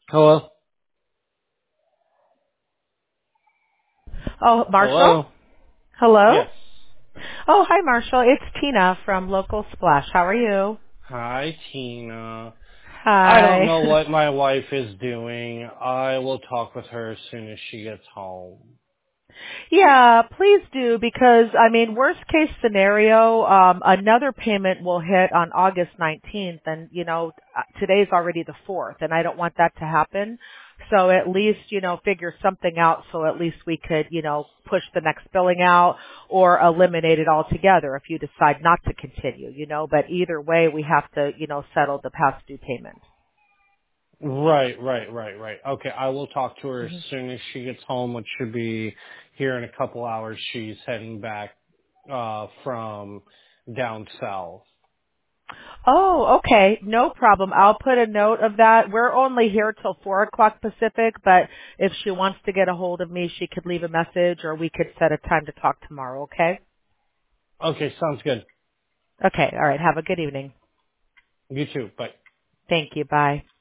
Hello? Oh, Marshall? Hello? Hello? Yes. Oh, hi, Marshall. It's Tina from Local Splash. How are you? Hi, Tina. I don't Hi. know what my wife is doing. I will talk with her as soon as she gets home. Yeah, please do because worst case scenario, another payment will hit on August 19th and today's already the 4th and I don't want that to happen. So at least, figure something out so at least we could, push the next billing out or eliminate it altogether if you decide not to continue, but either way we have to, settle the past due payment. Right. Okay, I will talk to her as Mm-hmm. soon as she gets home, which should be here in a couple hours. She's heading back, from down south. Oh, okay. No problem. I'll put a note of that. We're only here till 4 o'clock Pacific, but if she wants to get a hold of me, she could leave a message or we could set a time to talk tomorrow, okay? Okay, sounds good. Okay. All right. Have a good evening. You too. Bye. Thank you. Bye.